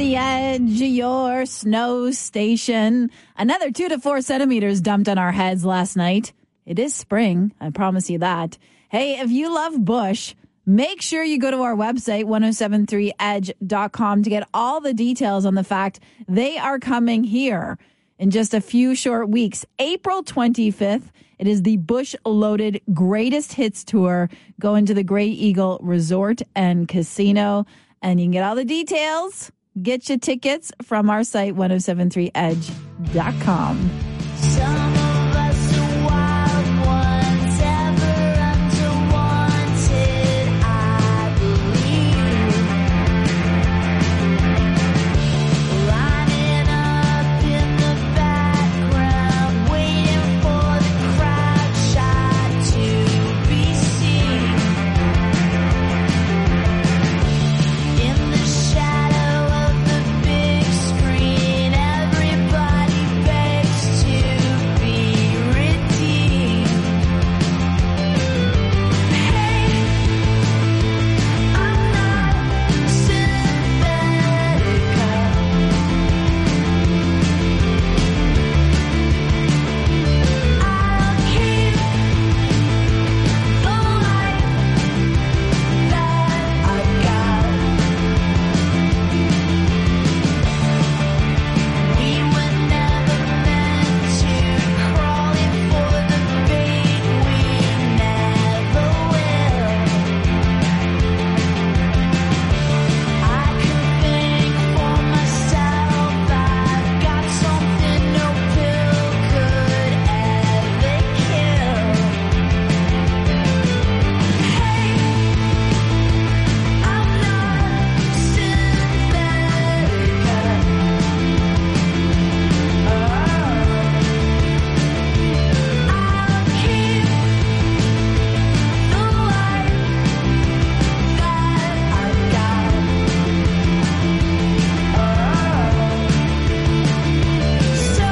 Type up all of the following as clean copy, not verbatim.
the Edge, your snow station. Another 2 to 4 centimeters dumped on our heads last night. It is spring, I promise you that. Hey, if you love Bush, make sure you go to our website, 1073edge.com, to get all the details on the fact they are coming here in just a few short weeks. April 25th, it is the Bush Loaded Greatest Hits Tour going to the Grey Eagle Resort and Casino. And you can get all the details. Get your tickets from our site, 1073edge.com. Some of us are wild ones, ever unwanted, I believe. Lining up in the background, waiting for the crowd shot to be seen. In the shadow of the big screen, everybody begs to be redeemed. Hey, I'm not Synthetica. I'll keep the life that I've got. We were never meant to, crawling for the bait we never will. I can think for myself, I've got something no pill could ever kill. Hey, I'm not Synthetica. I'll keep the life that I've got. So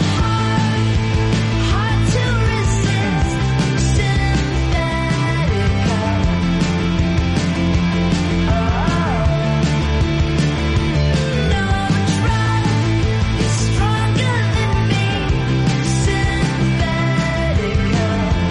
hard to resist Synthetica. No drug is stronger than me, Synthetica.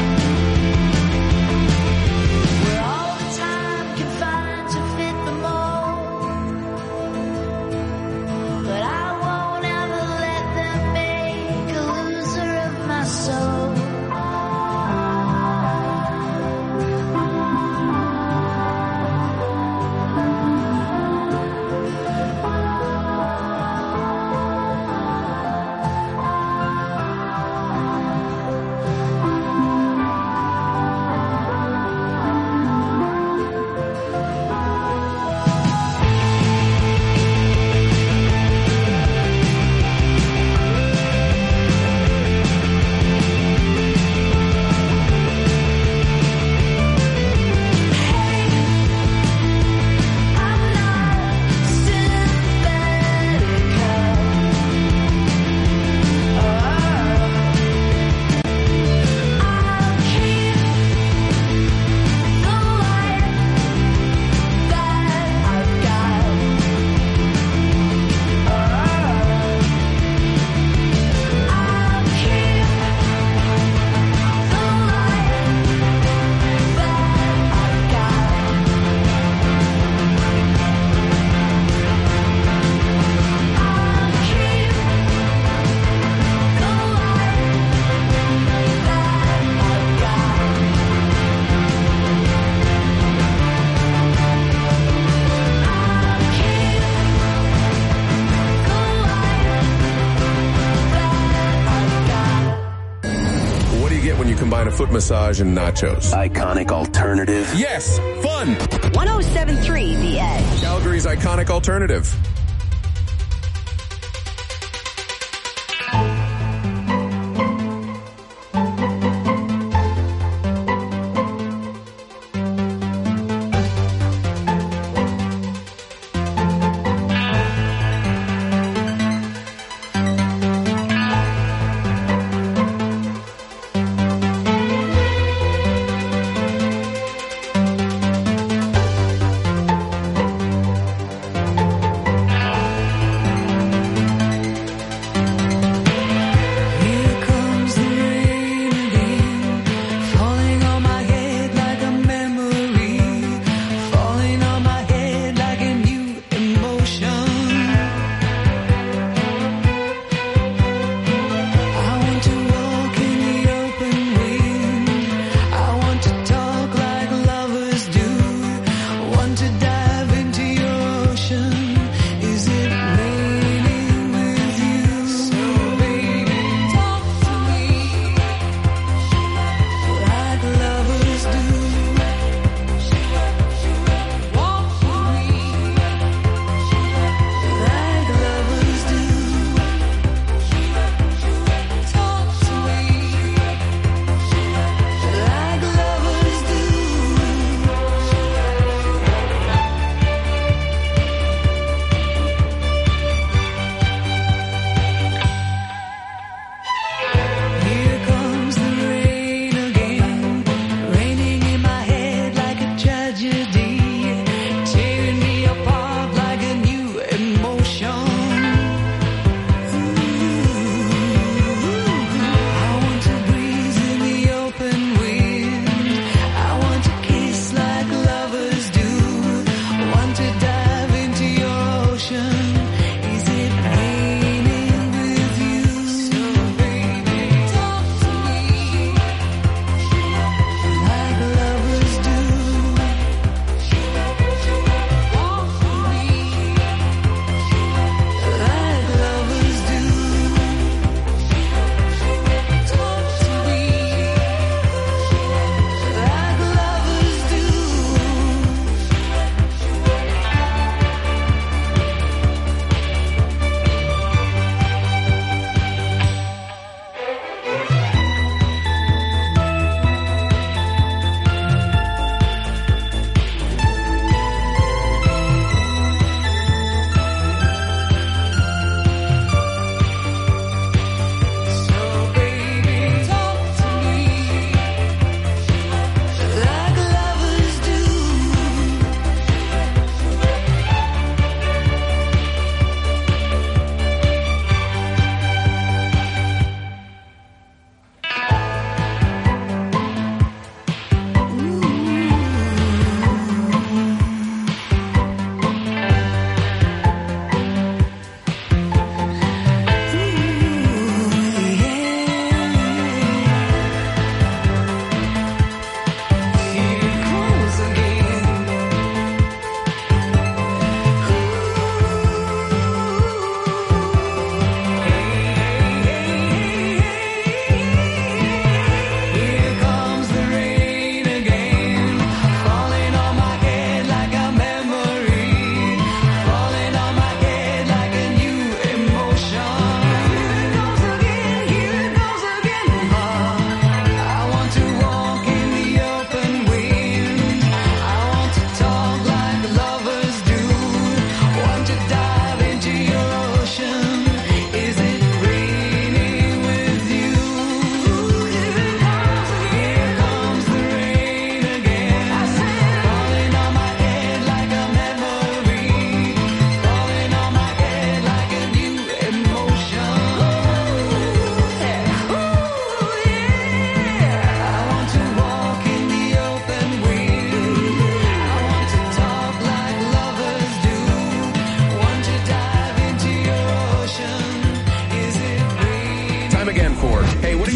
We're all the time confined to fit the mold, but I won't ever let them make a loser of my soul. I'm not Synthetica. I'll keep the life that I've got. I'll keep the life that I've got. I'll keep the life that I've got. What do you get when you combine a foot massage and nachos? Iconic alternative. Yes, fun. 1073 The Edge. Calgary's iconic alternative.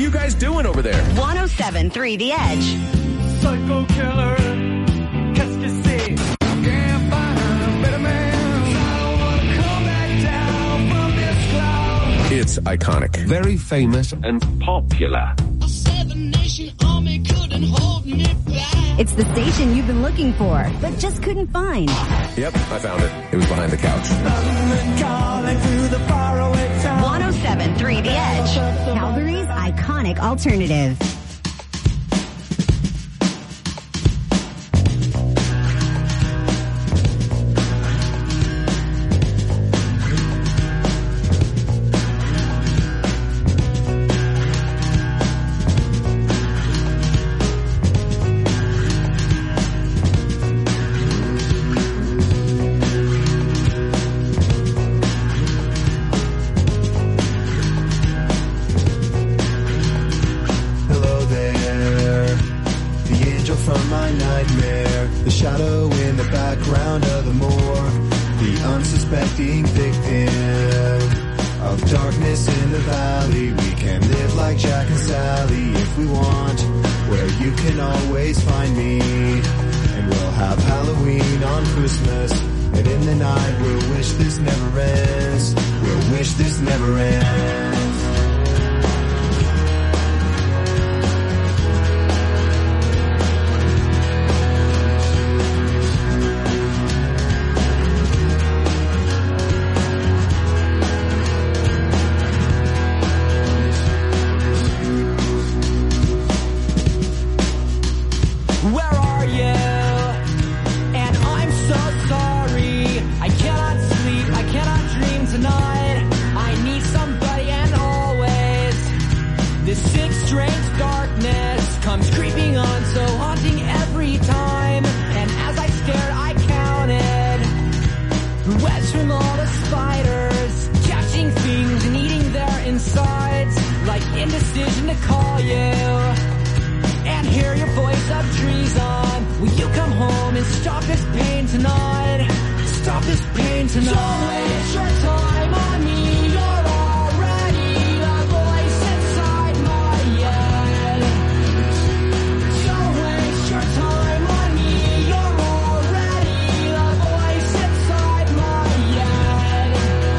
you guys doing over there? 107.3 The Edge. Psycho killer, qu'est-ce que c'est? Can't find a better man. I don't wanna come back down from this cloud. It's iconic. Very famous and popular. A seven-nation army couldn't hold me back. It's the station you've been looking for, but just couldn't find. Yep, I found it. It was behind the couch. Calling through the faraway town. 107.3 The Edge. Calgary's iconic alternative. Hello there, the angel from my nightmare, the shadow in the background of the morgue, the unsuspecting victim of darkness in the valley. We can live like Jack and Sally if we want, where you can always find me. And we'll have Halloween on Christmas, and in the night we'll wish this never ends. We'll wish this never ends. Where are you? And I'm so sorry. I cannot sleep, I cannot dream tonight. I need somebody and always. This sick, strange darkness comes creeping on, so haunting every time. And as I stared, I counted webs from all the spiders, catching things and eating their insides, like indecision to call you and hear your voice of treason. Will you come home and stop this pain tonight? Stop this pain tonight. Don't waste your time on me. You're already the voice inside my head. Don't waste your time on me. You're already the voice inside my head.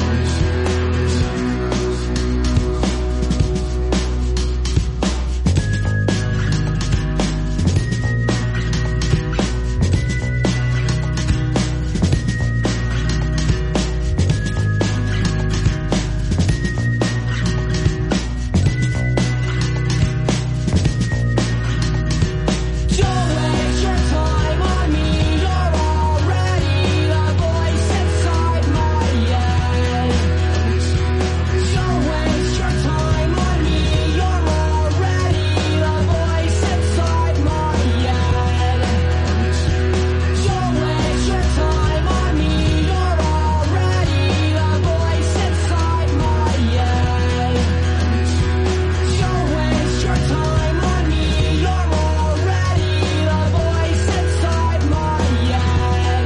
Don't waste your time on me. You're already the voice inside my head. Don't waste your time on me. You're already the voice inside my head. Don't waste your time on me. You're already the voice inside my head. Don't waste your time on me. You're already the voice inside my head.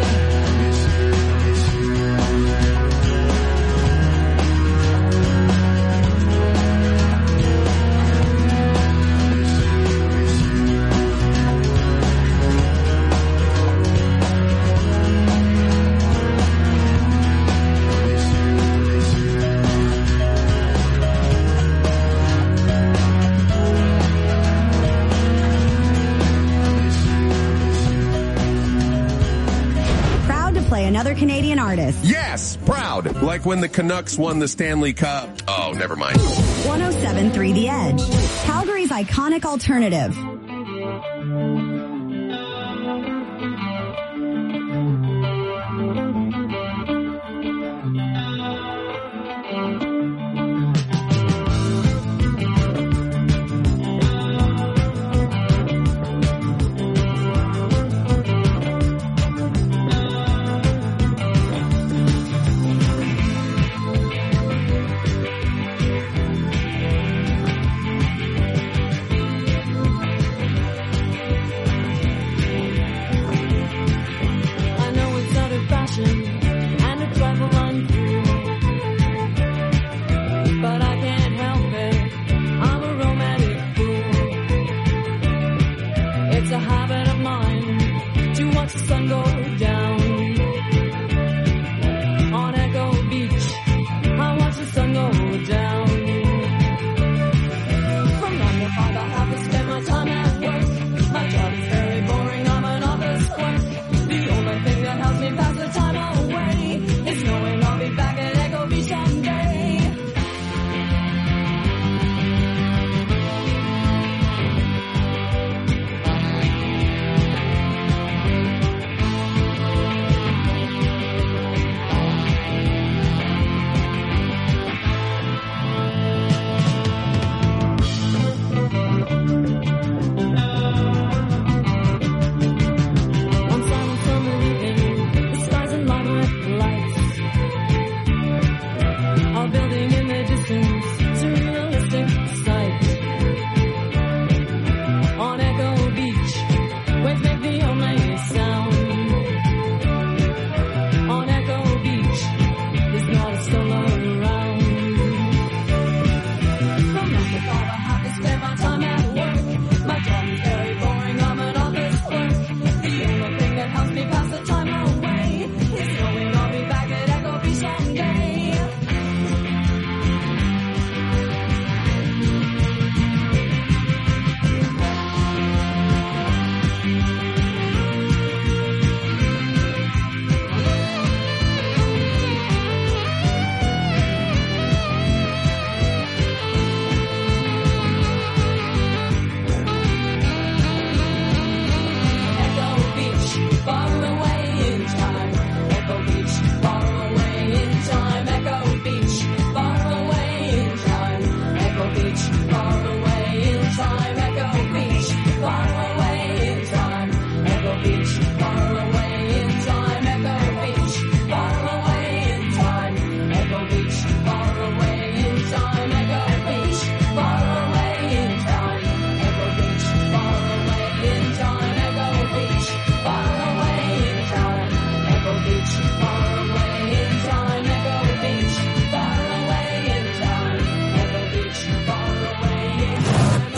Proud to play another Canadian artist. Yes, proud. Like when the Canucks won the Stanley Cup. Oh, never mind. 107.3 The Edge. Calgary's iconic alternative. I know it's out of fashion and a trifle uncool,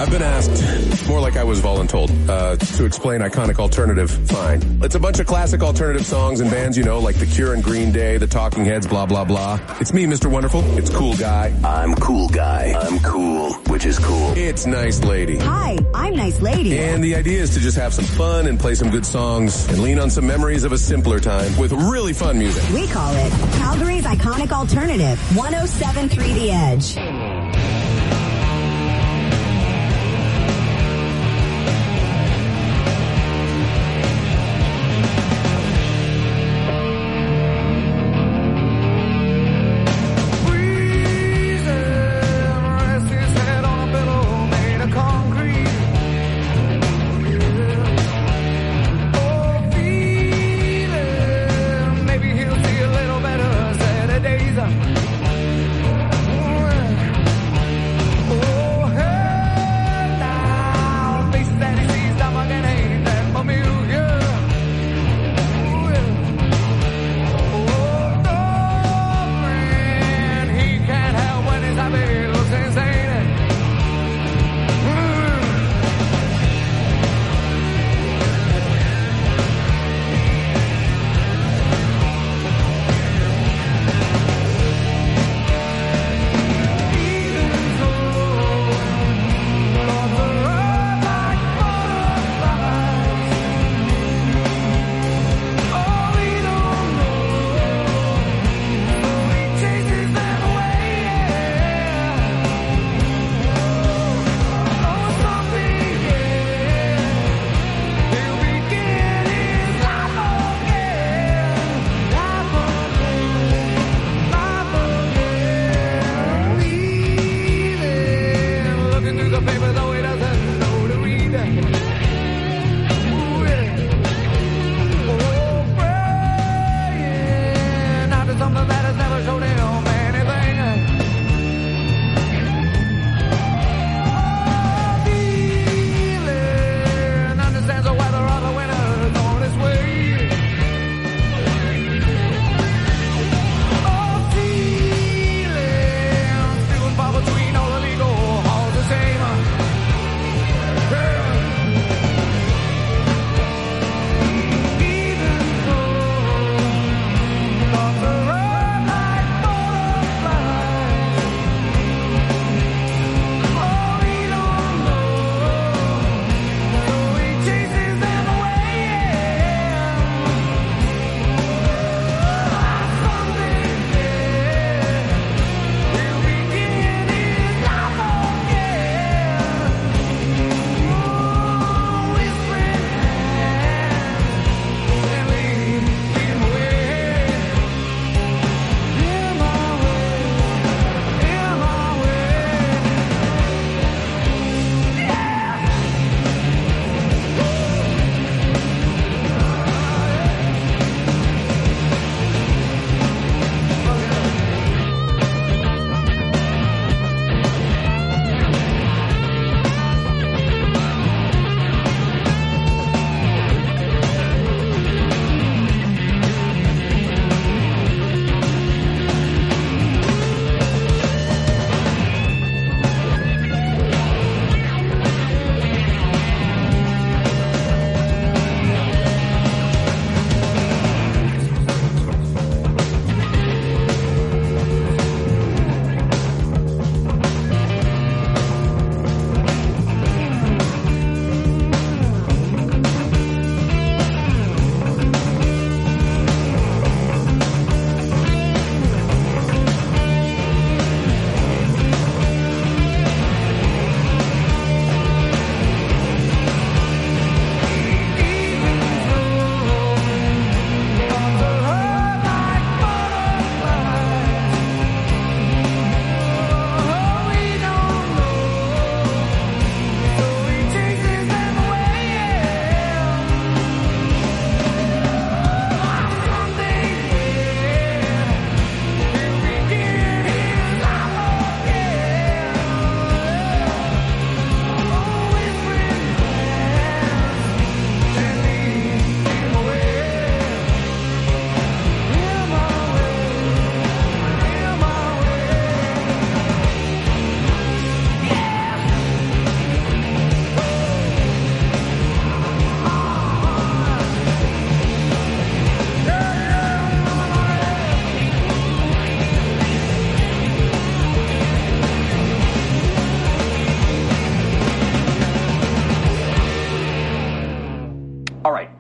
I've been asked, more like I was voluntold, to explain iconic alternative. Fine. It's a bunch of classic alternative songs and bands, you know, like The Cure and Green Day, The Talking Heads, blah, blah, blah. It's me, Mr. Wonderful. It's Cool Guy. I'm Cool Guy. I'm cool, which is cool. It's Nice Lady. Hi, I'm Nice Lady. And the idea is to just have some fun and play some good songs and lean on some memories of a simpler time with really fun music. We call it Calgary's Iconic Alternative, 107.3 The Edge.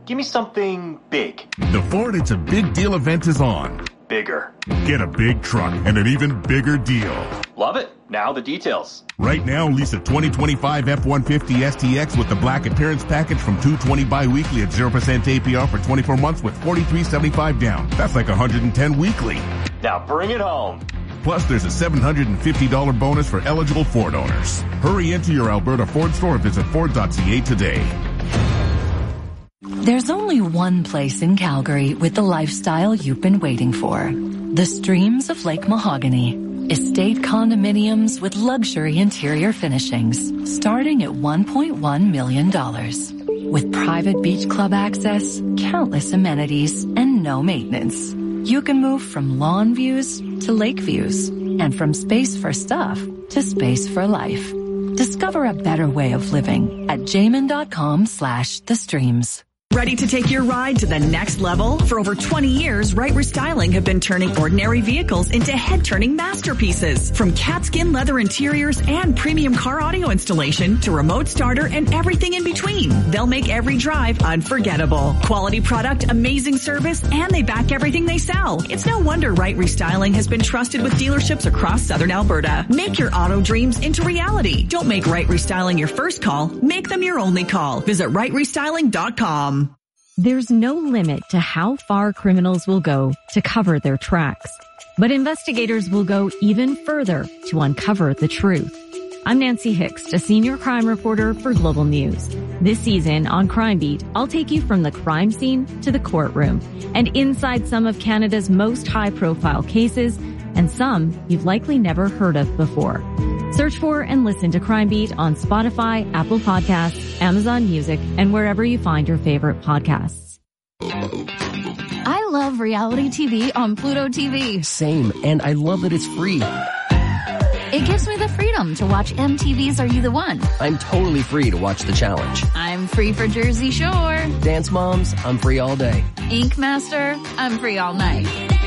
Give me something big. The Ford It's a Big Deal event is on. Bigger. Get a big truck and an even bigger deal. Love it. Now the details. Right now, lease a 2025 F-150 STX with the black appearance package from $220 bi-weekly at 0% APR for 24 months with $43.75 down. That's like $110 weekly. Now bring it home. Plus, there's a $750 bonus for eligible Ford owners. Hurry into your Alberta Ford store or visit Ford.ca today. There's only one place in Calgary with the lifestyle you've been waiting for. The Streams of Lake Mahogany. Estate condominiums with luxury interior finishings starting at $1.1 million. With private beach club access, countless amenities, and no maintenance. You can move from lawn views to lake views and from space for stuff to space for life. Discover a better way of living at jamin.com/thestreams. Ready to take your ride to the next level? For over 20 years, Right Restyling have been turning ordinary vehicles into head-turning masterpieces. From catskin leather interiors and premium car audio installation to remote starter and everything in between. They'll make every drive unforgettable. Quality product, amazing service, and they back everything they sell. It's no wonder Right Restyling has been trusted with dealerships across Southern Alberta. Make your auto dreams into reality. Don't make Right Restyling your first call. Make them your only call. Visit rightrestyling.com. There's no limit to how far criminals will go to cover their tracks. But investigators will go even further to uncover the truth. I'm Nancy Hicks, a senior crime reporter for Global News. This season on Crime Beat, I'll take you from the crime scene to the courtroom and inside some of Canada's most high-profile cases and some you've likely never heard of before. Search for and listen to Crime Beat on Spotify, Apple Podcasts, Amazon Music, and wherever you find your favorite podcasts. I love reality TV on Pluto TV. Same, and I love that it's free. It gives me the freedom to watch MTV's Are You the One? I'm totally free to watch The Challenge. I'm free for Jersey Shore. Dance Moms, I'm free all day. Ink Master, I'm free all night.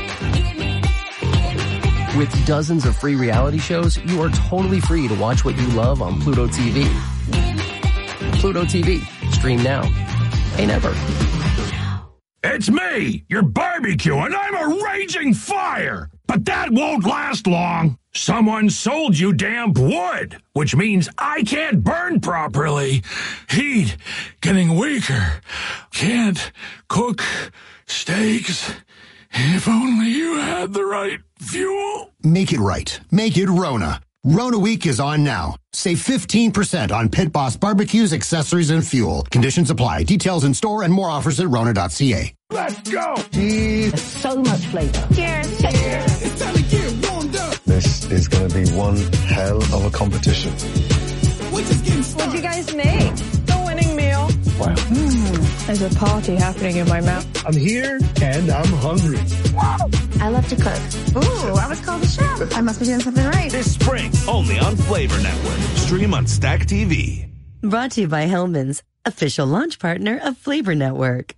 With dozens of free reality shows, you are totally free to watch what you love on Pluto TV. Pluto TV. Stream now. Pay never. It's me, your barbecue, and I'm a raging fire. But that won't last long. Someone sold you damp wood, which means I can't burn properly. Heat getting weaker. Can't cook steaks. If only you had the right fuel. Make it right. Make it Rona. Rona Week is on now. Save 15% on Pit Boss barbecues, accessories, and fuel. Conditions apply. Details in store and more offers at Rona.ca. Let's go! Cheers. So much flavor. Cheers. Cheers. It's time to get warmed up. This is going to be one hell of a competition. What'd you guys make? The winning meal. Wow. There's a party happening in my mouth. I'm here and I'm hungry. I love to cook. Ooh, I was called a chef. I must be doing something right. This spring, only on Flavor Network. Stream on Stack TV. Brought to you by Hellman's, official launch partner of Flavor Network.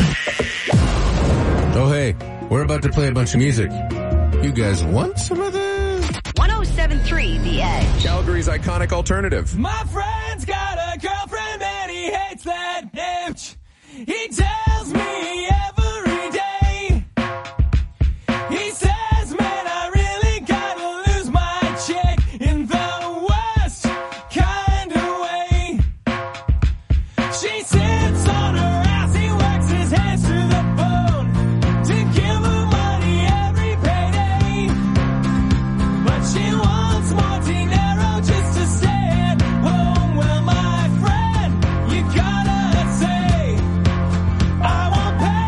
Oh, hey, we're about to play a bunch of music. You guys want some of this? 107.3 The Edge. Calgary's iconic alternative. My friend's got a girlfriend and he hates that bitch. He tells me every day. He says, man, I really gotta lose my chick in the worst kind of way. She sits on her ass, he works his hands to the bone to give her money every payday. But she wants more dinero just to stay at home. Well, my friend, you gotta say, I won't pay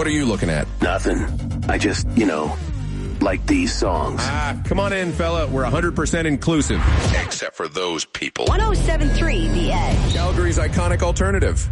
are you looking at? Nothing. I just, like these songs. Come on in, fella. We're 100% inclusive. Except for those people. 107.3 The Edge. Calgary's iconic alternative.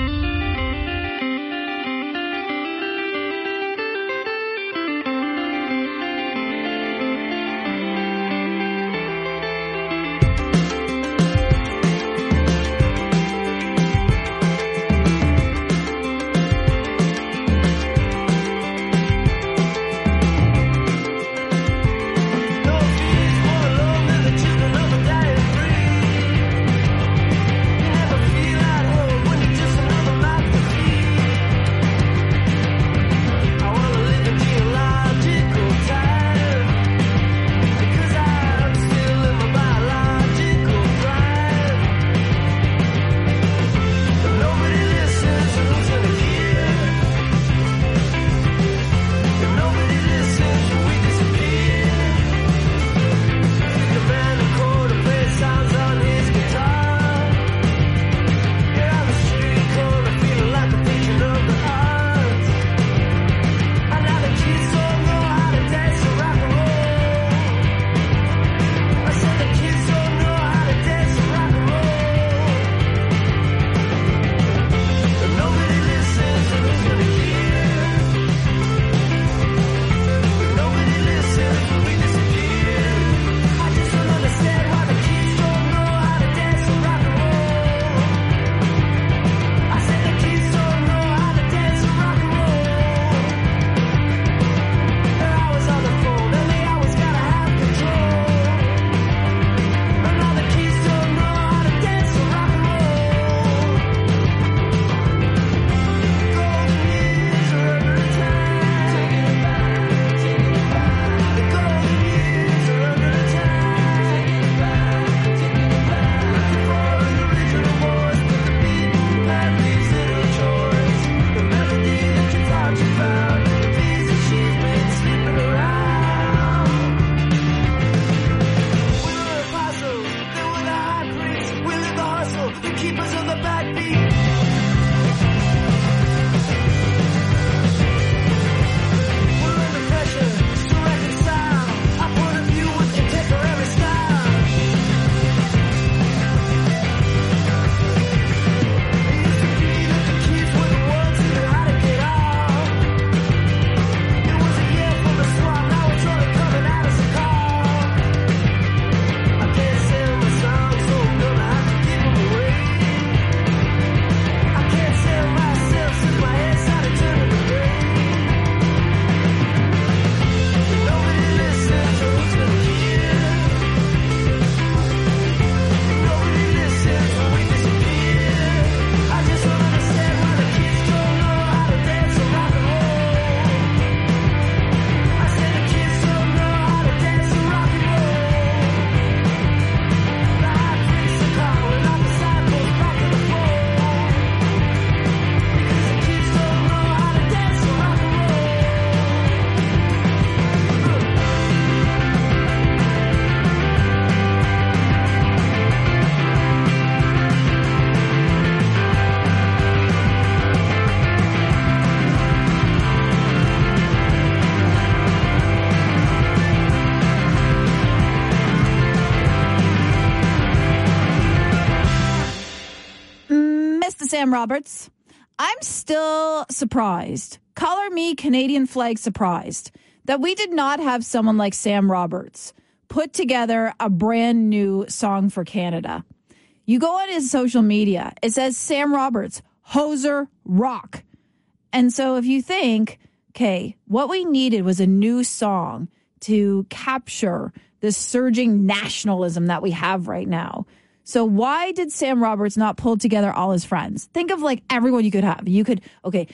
Sam Roberts. I'm still surprised. Color me Canadian flag surprised that we did not have someone like Sam Roberts put together a brand new song for Canada. You go on his social media, it says Sam Roberts, Hoser Rock. And so if you think, okay, what we needed was a new song to capture this surging nationalism that we have right now. So why did Sam Roberts not pull together all his friends? Think of like everyone you could have. You could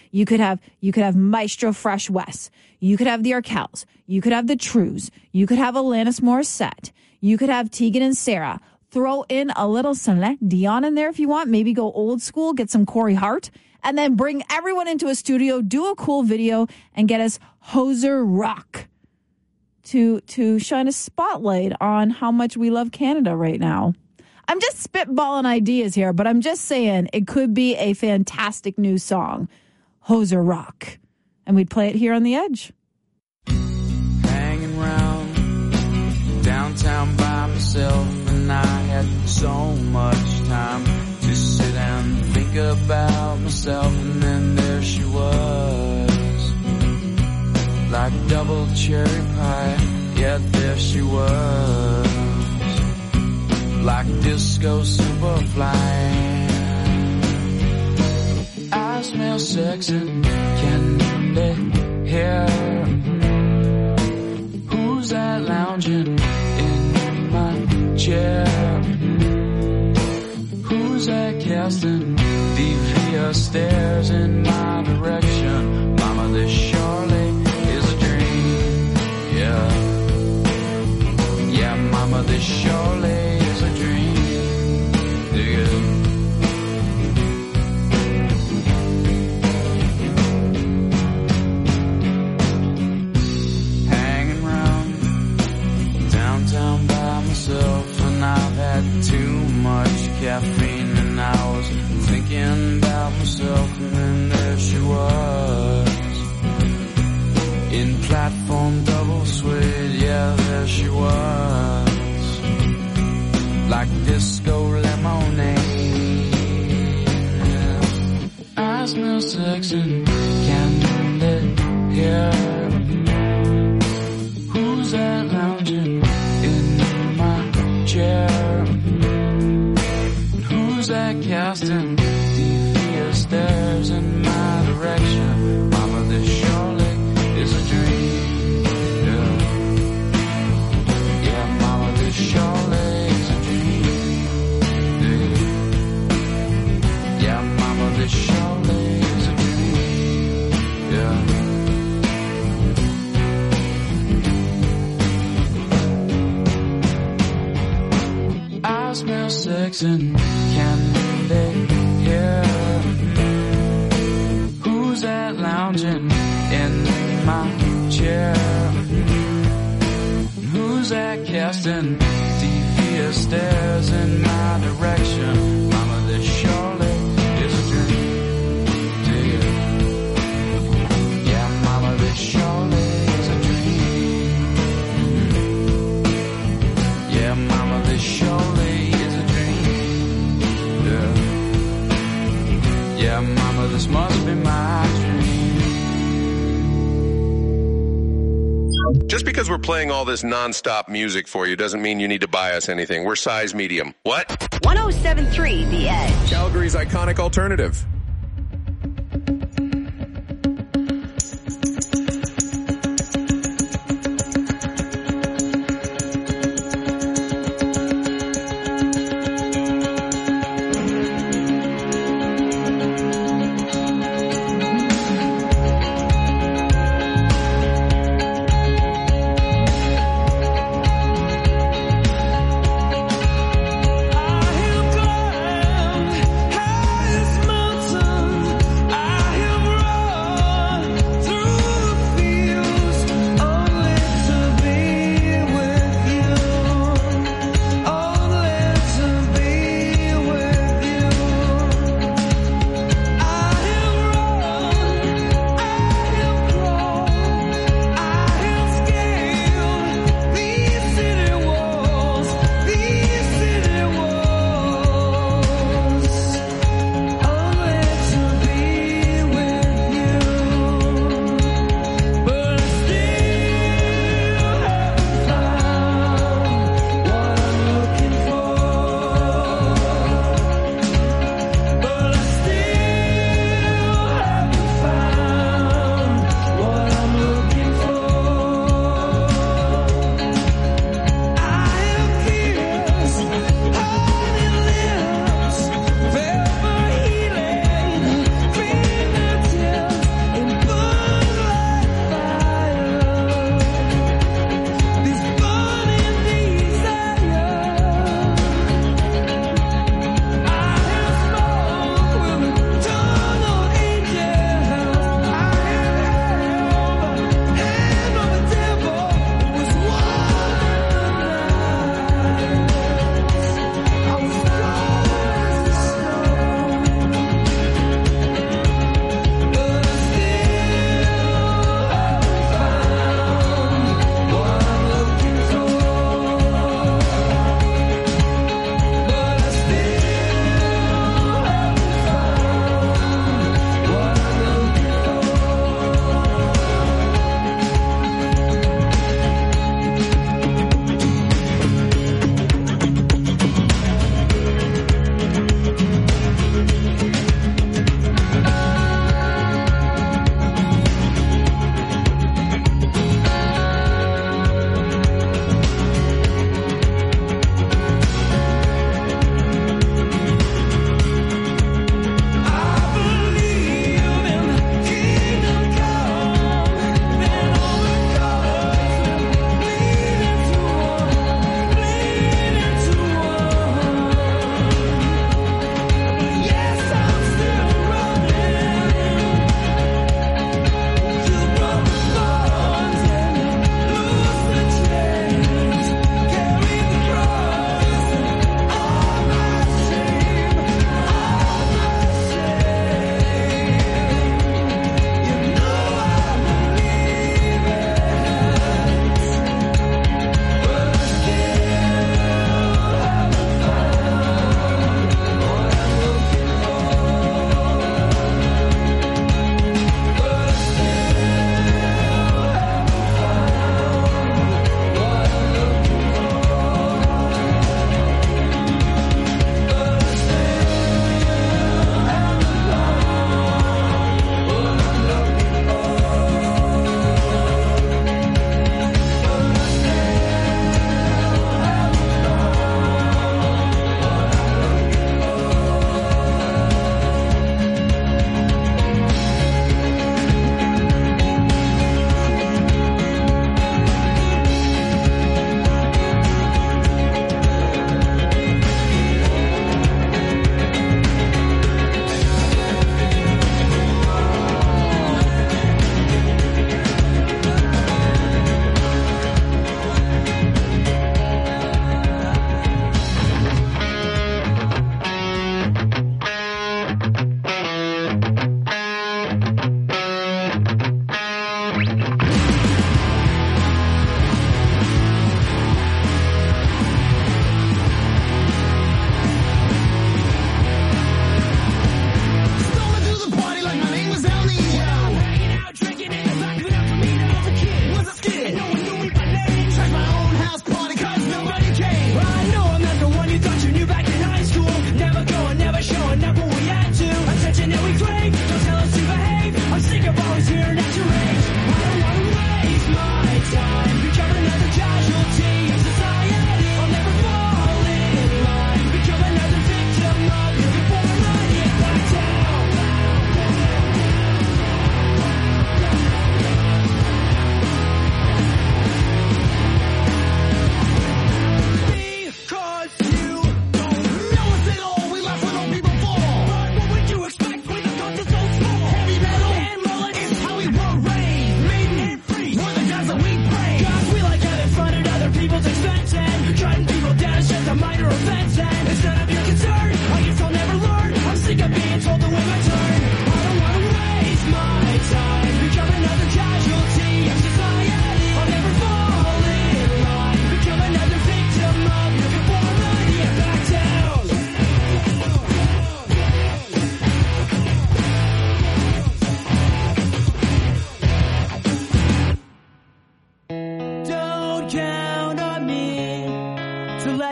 have Maestro Fresh West. You could have the Arkells. You could have the Trews. You could have Alanis Morissette. You could have Tegan and Sarah. Throw in a little Celine Dion in there if you want. Maybe go old school, get some Corey Hart, and then bring everyone into a studio, do a cool video, and get us Hoser Rock to shine a spotlight on how much we love Canada right now. I'm just spitballing ideas here, but I'm just saying it could be a fantastic new song. Hoser Rock. And we'd play it here on The Edge. Hanging round downtown by myself, and I had so much time to sit and think about myself. And then there she was, like double cherry pie. Yeah, there she was, like disco superfly. I smell sex and candy here. Who's that lounging in my chair? Who's that casting devious stares in my direction? Mama, this surely is a dream. Yeah, yeah, mama, this surely is a dream. Dig it. And I've had too much caffeine, and I was thinking about myself. And then there she was, in platform double suede. Yeah, there she was, like disco lemonade. I smell sex and candy here. Who's that lounging chair? Who's that casting devious stares in my direction? Mama, this surely is a dream. Yeah, yeah, mama, this surely is a dream. Yeah, yeah, mama, this surely is a dream. Yeah. I smell sex and candy here. Who's that lounging in my chair? Who's that casting devious stares in my direction? Mama, this surely is a dream. Dig it. Yeah, mama, this surely is a dream. Yeah, mama, this surely. Yeah, mama, this must be my dream. Just because we're playing all this non-stop music for you doesn't mean you need to buy us anything. We're size medium. What? 107.3 The Edge. Calgary's iconic alternative.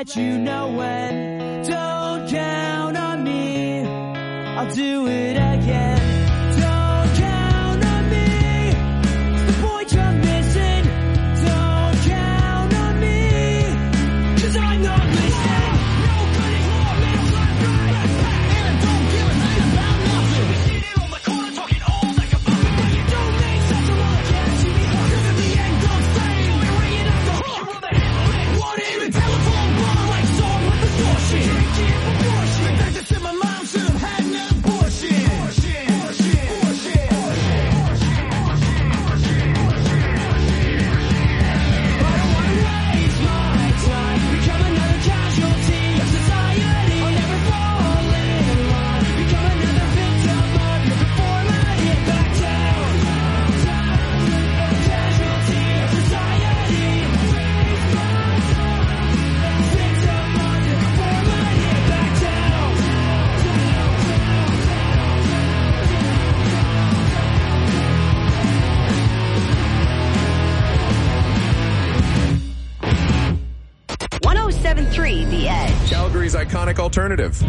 but you know when. Don't count on me, I'll do it again. Don't count on me, it's the point you're missing. Don't count on me, 'cause I'm not listening. No cutting law, middle left, right. And I don't give a shit about nothing. We sitting on the corner talking all like a fucking but you don't make sense of all I can't see me. 'Cause in the end, don't stay. We're ringing up the hook. You're the handle. Won't even telephone ball like song with the bullshit. Drinking for bullshit. I just said my mom should have had an abortion. The Edge. Calgary's iconic alternative.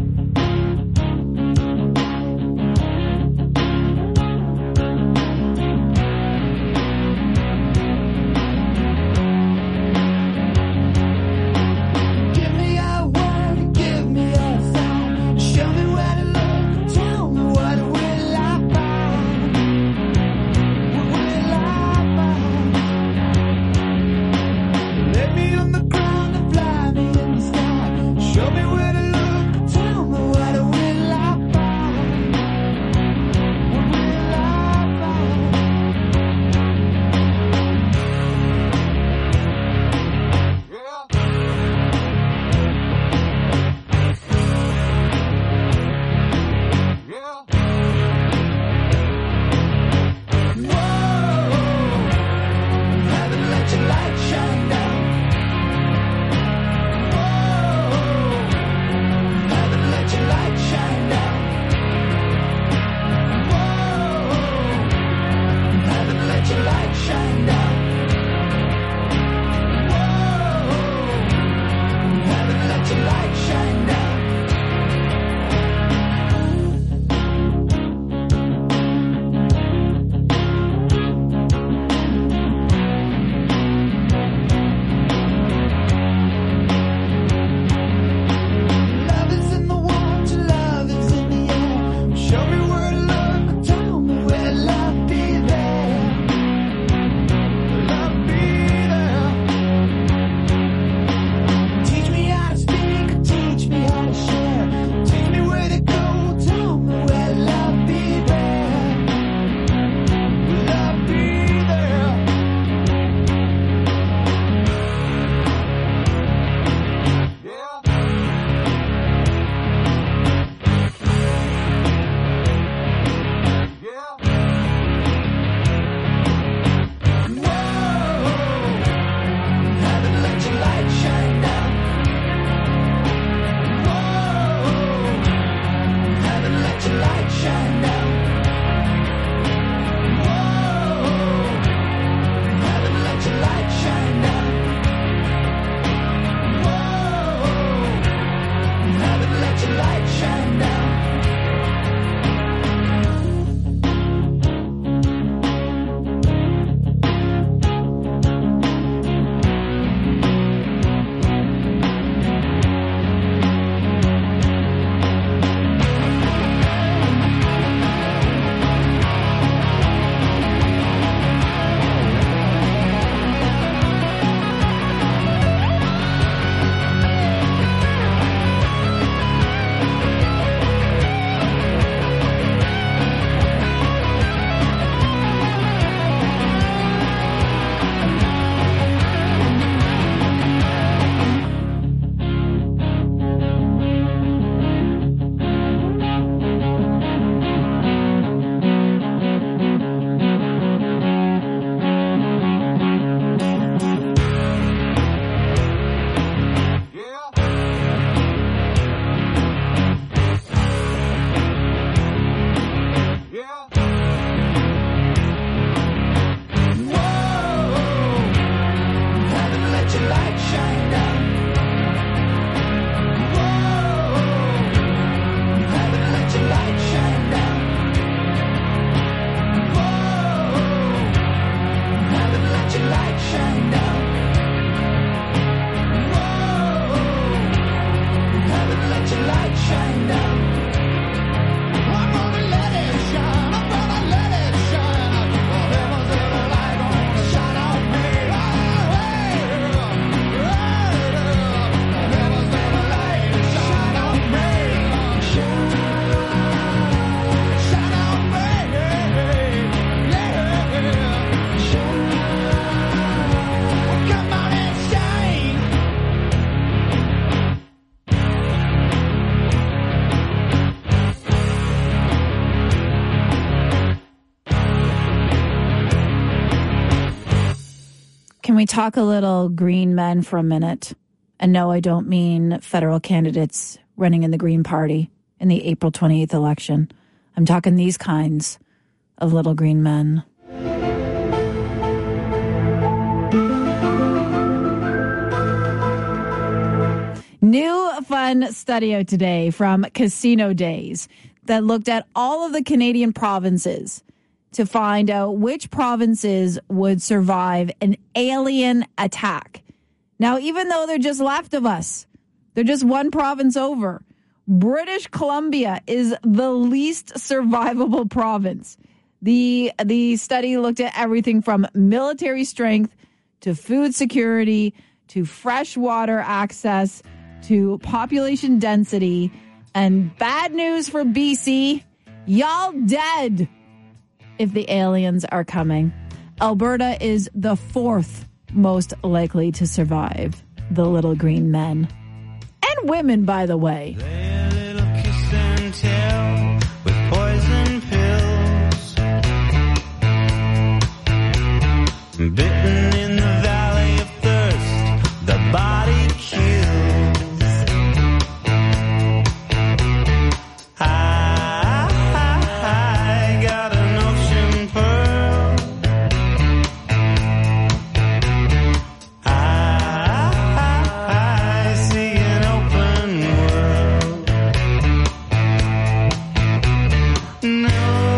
Give me a word, give me a song. Show me where to look, tell me what will I find. What will I find? Let me on the ground and fly me in the sky. Show me where to look, tell Can we talk a little green men for a minute? And no, I don't mean federal candidates running in the Green Party in the April 28th election. I'm talking these kinds of little green men. New fun study out today from Casino Days that looked at all of the Canadian provinces to find out which provinces would survive an alien attack. Now, even though they're just left of us, they're just one province over, British Columbia is the least survivable province. The study looked at everything from military strength to food security to fresh water access to population density. And bad news for BC, y'all dead if the aliens are coming. Alberta is the fourth most likely to survive the little green men. And women, by the way. Play a little kiss and tell with poison pills. Bitten in the valley of thirst, the body kills. I got an ocean pearl. I see an open world. No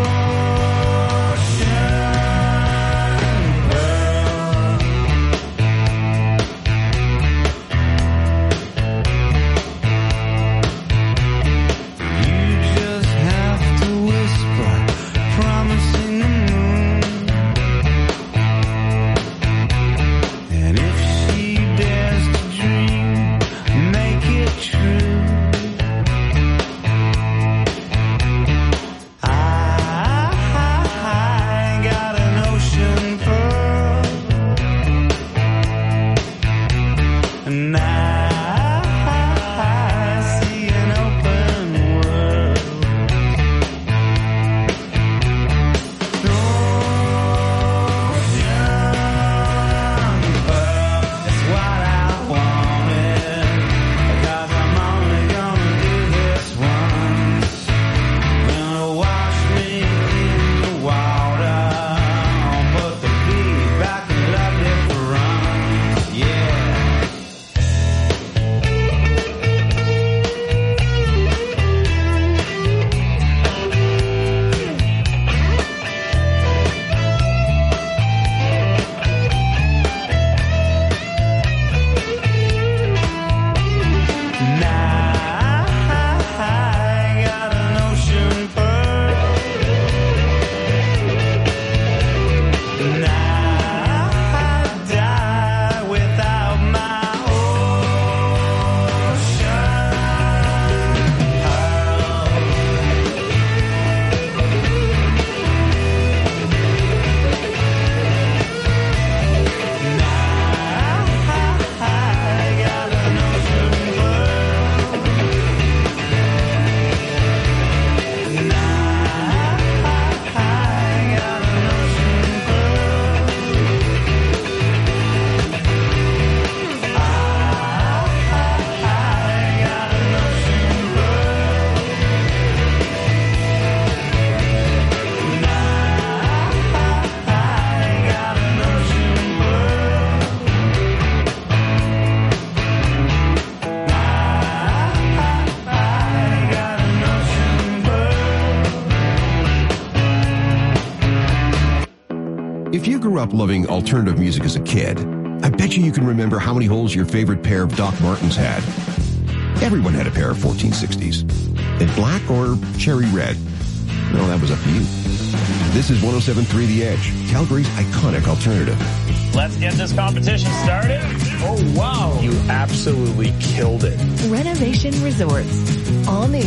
If you grew up loving alternative music as a kid, I bet you can remember how many holes your favorite pair of Doc Martens had. Everyone had a pair of 1460s. In black or cherry red. No, that was up to you. This is 107.3 The Edge, Calgary's iconic alternative. Let's get this competition started. Oh, wow. You absolutely killed it. Renovation Resorts. All new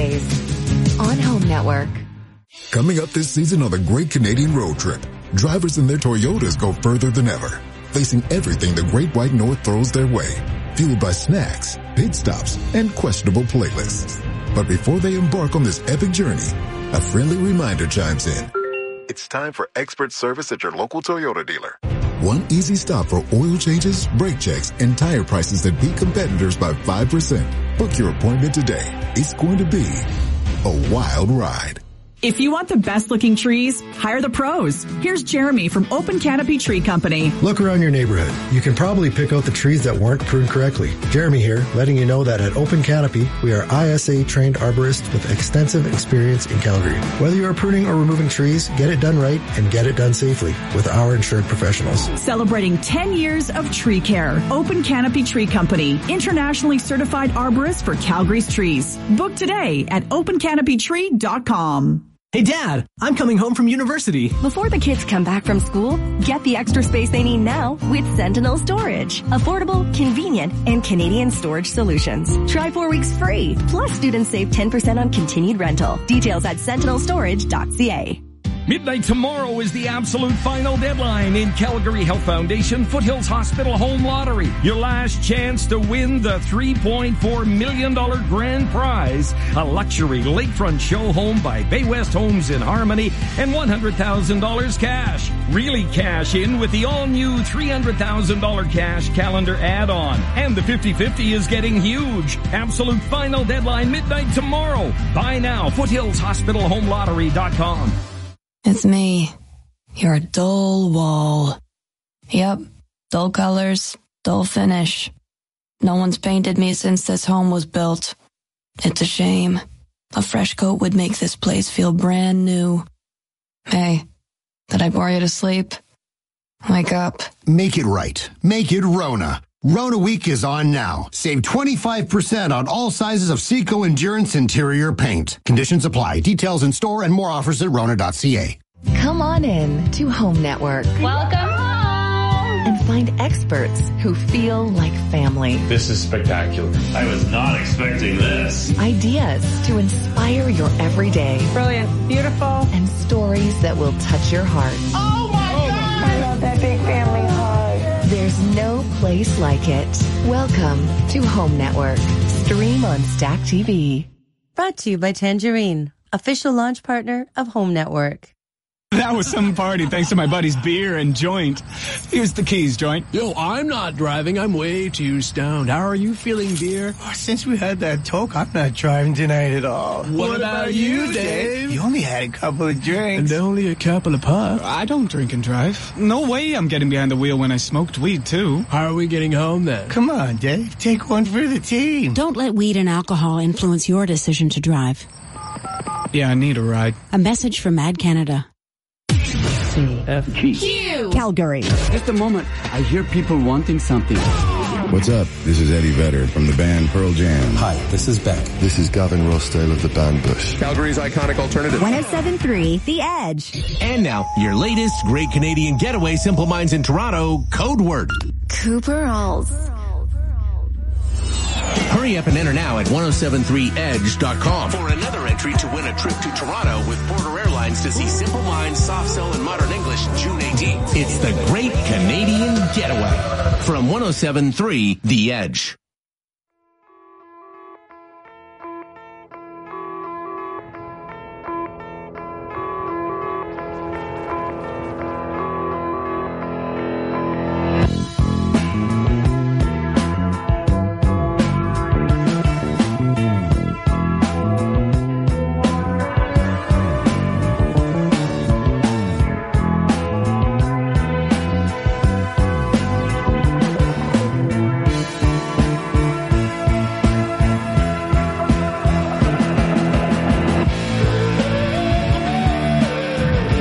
Sundays on Home Network. Coming up this season on the Great Canadian Road Trip, drivers in their Toyotas go further than ever, facing everything the Great White North throws their way, fueled by snacks, pit stops, and questionable playlists. But before they embark on this epic journey, a friendly reminder chimes in. It's time for expert service at your local Toyota dealer. One easy stop for oil changes, brake checks, and tire prices that beat competitors by 5%. Book your appointment today. It's going to be a wild ride. If you want the best looking trees, hire the pros. Here's Jeremy from Open Canopy Tree Company. Look around your neighborhood. You can probably pick out the trees that weren't pruned correctly. Jeremy here, letting you know that at Open Canopy, we are ISA trained arborists with extensive experience in Calgary. Whether you are pruning or removing trees, get it done right and get it done safely with our insured professionals. Celebrating 10 years of tree care. Open Canopy Tree Company, internationally certified arborist for Calgary's trees. Book today at opencanopytree.com. Hey, Dad, I'm coming home from university. Before the kids come back from school, get the extra space they need now with Sentinel Storage. Affordable, convenient, and Canadian storage solutions. Try 4 weeks free. Plus, students save 10% on continued rental. Details at sentinelstorage.ca. Midnight tomorrow is the absolute final deadline in Calgary Health Foundation Foothills Hospital Home Lottery. Your last chance to win the $3.4 million grand prize, a luxury lakefront show home by Bay West Homes in Harmony, and $100,000 cash. Really cash in with the all-new $300,000 cash calendar add-on. And the 50-50 is getting huge. Absolute final deadline midnight tomorrow. Buy now. FoothillsHospitalHomeLottery.com. It's me, your dull wall. Yep, dull colors, dull finish. No one's painted me since this home was built. It's a shame. A fresh coat would make this place feel brand new. Hey, did I bore you to sleep? Wake up. Make it right. Make it Rona. Rona Week is on now. Save 25% on all sizes of Seco Endurance interior paint. Conditions apply. Details in store and more offers at Rona.ca. Come on in to Home Network. Welcome home! And find experts who feel like family. This is spectacular. I was not expecting this. Ideas to inspire your everyday. Brilliant. Beautiful. And stories that will touch your heart. Oh my God! I love that big family hug. There's no place like it. Welcome to Home Network. Stream on Stack TV. Brought to you by Tangerine, official launch partner of Home Network. That was some party thanks to my buddy's beer and joint. Here's the keys, joint. Yo, I'm not driving. I'm way too stoned. How are you feeling, beer? Oh, since we had that talk, I'm not driving tonight at all. What about you, Dave? You only had a couple of drinks. And only a couple of puffs. I don't drink and drive. No way I'm getting behind the wheel when I smoked weed, too. How are we getting home, then? Come on, Dave. Take one for the team. Don't let weed and alcohol influence your decision to drive. Yeah, I need a ride. A message from Mad Canada. CFG. Q. Calgary. Just a moment. I hear people wanting something. What's up? This is Eddie Vedder from the band Pearl Jam. Hi, this is Beck. This is Gavin Rossdale of the band Bush. Calgary's iconic alternative. 107.3 The Edge. And now, your latest great Canadian getaway, Simple Minds in Toronto, code word. Cooperalls. Hurry up and enter now at 1073edge.com for another entry to win a trip to Toronto with Porter Airlines to see Simple Minds, Soft Cell, and Modern English June 18th. It's the Great Canadian Getaway from 1073 The Edge.